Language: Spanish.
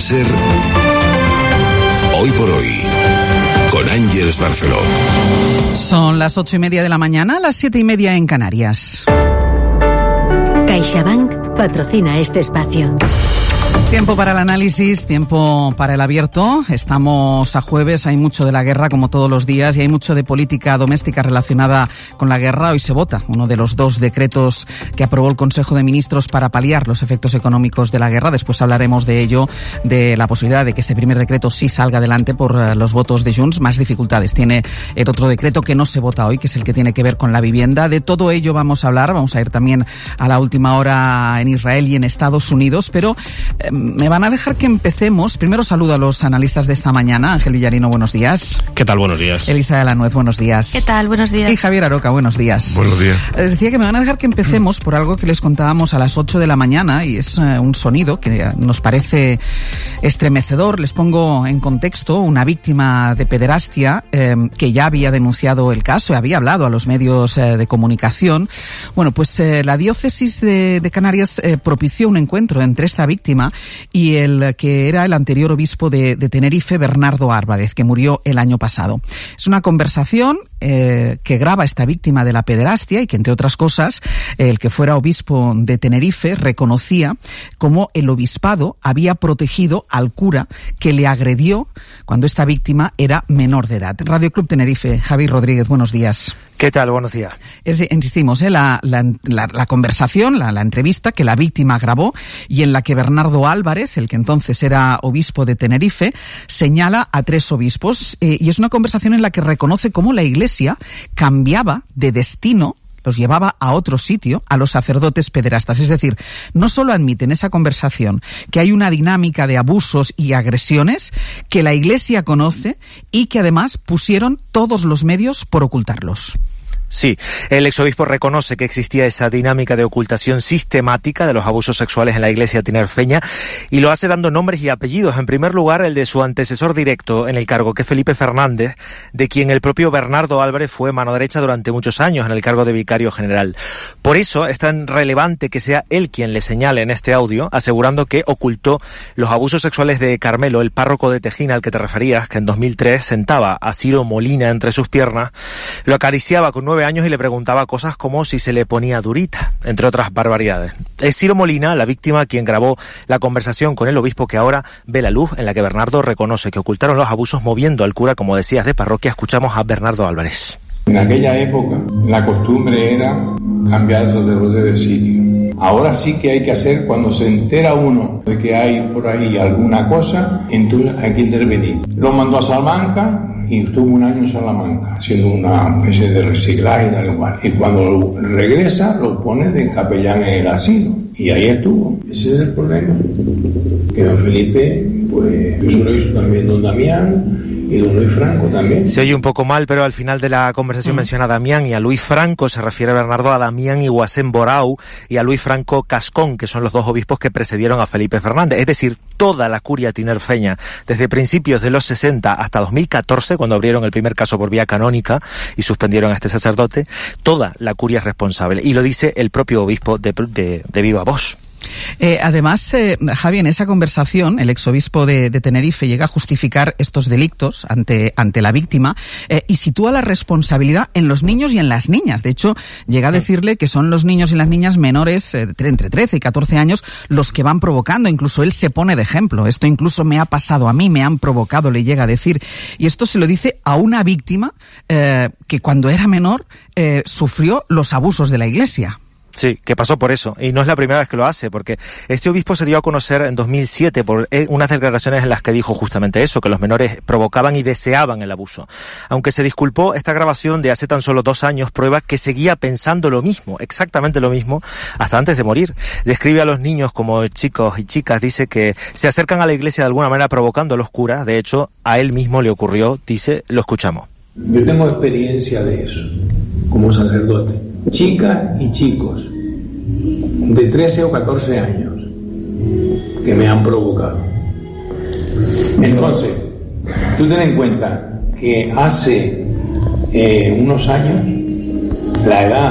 ser Hoy por Hoy, con Ángeles Barceló. Son las 8:30 de la mañana, las 7:30 en Canarias. CaixaBank patrocina este espacio. Tiempo para el análisis, tiempo para el abierto. Estamos a jueves, hay mucho de la guerra como todos los días y hay mucho de política doméstica relacionada con la guerra. Hoy se vota uno de los 2 decretos que aprobó el Consejo de Ministros para paliar los efectos económicos de la guerra. Después hablaremos de ello, de la posibilidad de que ese primer decreto sí salga adelante por los votos de Junts. Más dificultades tiene el otro decreto que no se vota hoy, que es el que tiene que ver con la vivienda. De todo ello vamos a hablar, vamos a ir también a la última hora en Israel y en Estados Unidos, pero me van a dejar que empecemos. Primero saludo a los analistas de esta mañana. Ángel Villarino, buenos días. ¿Qué tal? Buenos días. Elisa de la Nuez, buenos días. ¿Qué tal? Buenos días. Y Javier Aroca, buenos días. Buenos días. Les decía que me van a dejar que empecemos por algo que les contábamos a las 8 de la mañana y es un sonido que nos parece estremecedor. Les pongo en contexto una víctima de pederastia que ya había denunciado el caso y había hablado a los medios de comunicación. Bueno, pues la diócesis de Canarias propició un encuentro entre esta víctima y el que era el anterior obispo de Tenerife, Bernardo Álvarez, que murió el año pasado. Es una conversación que graba esta víctima de la pederastia y que, entre otras cosas, el que fuera obispo de Tenerife reconocía cómo el obispado había protegido al cura que le agredió cuando esta víctima era menor de edad. Radio Club Tenerife, Javi Rodríguez, buenos días. ¿Qué tal? Buenos días. Insistimos, la conversación, la entrevista que la víctima grabó y en la que Bernardo Álvarez, el que entonces era obispo de Tenerife, señala a 3 obispos y es una conversación en la que reconoce cómo la Iglesia cambiaba de destino, los llevaba a otro sitio, a los sacerdotes pederastas. Es decir, no solo admite en esa conversación que hay una dinámica de abusos y agresiones que la Iglesia conoce y que además pusieron todos los medios por ocultarlos. Sí, el exobispo reconoce que existía esa dinámica de ocultación sistemática de los abusos sexuales en la iglesia tinerfeña y lo hace dando nombres y apellidos. En primer lugar, el de su antecesor directo en el cargo, que es Felipe Fernández, de quien el propio Bernardo Álvarez fue mano derecha durante muchos años en el cargo de vicario general. Por eso es tan relevante que sea él quien le señale en este audio, asegurando que ocultó los abusos sexuales de Carmelo, el párroco de Tejina al que te referías, que en 2003 sentaba a Ciro Molina entre sus piernas, lo acariciaba con 9 años y le preguntaba cosas como si se le ponía durita, entre otras barbaridades. Es Ciro Molina, la víctima, quien grabó la conversación con el obispo que ahora ve la luz, en la que Bernardo reconoce que ocultaron los abusos moviendo al cura, como decías, de parroquia. Escuchamos a Bernardo Álvarez. En aquella época la costumbre era cambiar el sacerdote de sitio. Ahora sí que hay que hacer, cuando se entera uno de que hay por ahí alguna cosa, entonces hay que intervenir. Lo mandó a Salamanca y estuvo 1 año en Salamanca, haciendo una especie de reciclaje y tal igual. Y cuando regresa, lo pone de capellán en el asilo. Y ahí estuvo. Ese es el problema. Que don Felipe, pues, eso lo hizo también don Damián. Y don Luis Franco también. Se oye un poco mal, pero al final de la conversación menciona a Damián y a Luis Franco. Se refiere Bernardo a Damián Iguasén Borau y a Luis Franco Cascón, que son los 2 obispos que precedieron a Felipe Fernández. Es decir, toda la curia tinerfeña, desde principios de los 60 hasta 2014, cuando abrieron el primer caso por vía canónica y suspendieron a este sacerdote, toda la curia es responsable. Y lo dice el propio obispo de viva voz. Además, Javi, en esa conversación, el exobispo de Tenerife llega a justificar estos delitos ante la víctima y sitúa la responsabilidad en los niños y en las niñas. De hecho, llega a decirle que son los niños y las niñas menores, entre 13 y 14 años, los que van provocando. Incluso él se pone de ejemplo. Esto incluso me ha pasado a mí, me han provocado, le llega a decir. Y esto se lo dice a una víctima que cuando era menor sufrió los abusos de la Iglesia. Sí, que pasó por eso, y no es la primera vez que lo hace, porque este obispo se dio a conocer en 2007 por unas declaraciones en las que dijo justamente eso, que los menores provocaban y deseaban el abuso. Aunque se disculpó, esta grabación de hace tan solo 2 años prueba que seguía pensando lo mismo, exactamente lo mismo, hasta antes de morir. Describe a los niños como chicos y chicas, dice que se acercan a la iglesia de alguna manera provocando a los curas. De hecho, a él mismo le ocurrió, dice, lo escuchamos. Yo tengo experiencia de eso, como sacerdote. Chicas y chicos de 13 o 14 años que me han provocado. Entonces, tú ten en cuenta que hace unos años la edad